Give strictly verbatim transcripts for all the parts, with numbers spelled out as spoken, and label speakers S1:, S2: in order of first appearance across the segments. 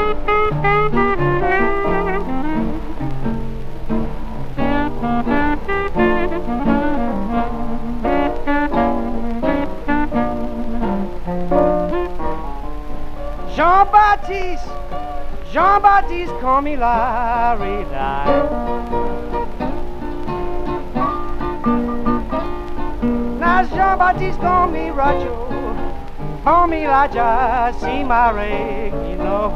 S1: Jean-Baptiste, Jean-Baptiste, call me Larry Dye. Now Jean-Baptiste, call me Roger, call me Elijah, see my rig, you know.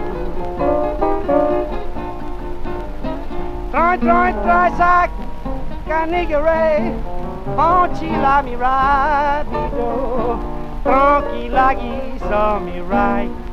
S1: Troy, Troy, Troy, sac, canigere, ponchi la mi rapido, tranquilla, mi right.